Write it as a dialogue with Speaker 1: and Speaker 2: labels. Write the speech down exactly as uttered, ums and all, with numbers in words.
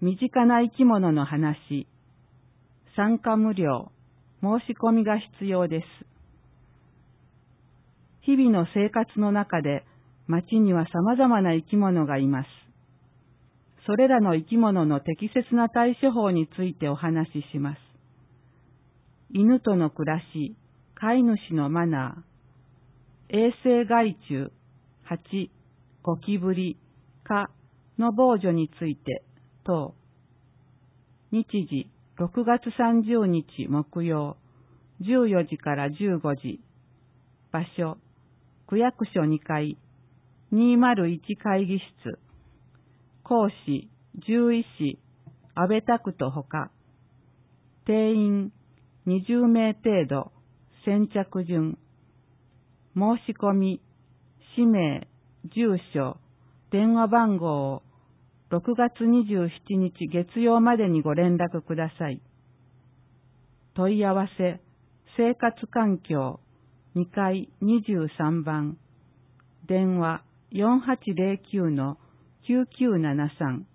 Speaker 1: 身近な生き物の話、参加無料、申し込みが必要です。日々の生活の中で町には様々な生き物がいます。それらの生き物の適切な対処法についてお話しします。犬との暮らし、飼い主のマナー、衛生害虫、蜂、ゴキブリ、蚊の防除について等。日時ろくがつさんじゅうにち木曜、じゅうよじからじゅうごじ。場所、区役所にかい、にまるいち会議室。講師、獣医師、安倍拓人ほか。定員、にじゅうめい程度。先着順。申し込み、氏名、住所、電話番号をろくがつにじゅうしちにち月曜までにご連絡ください。問い合わせ、生活環境、にかいにじゅうさんばん。電話 よんはちぜろきゅうのきゅうきゅうななさん。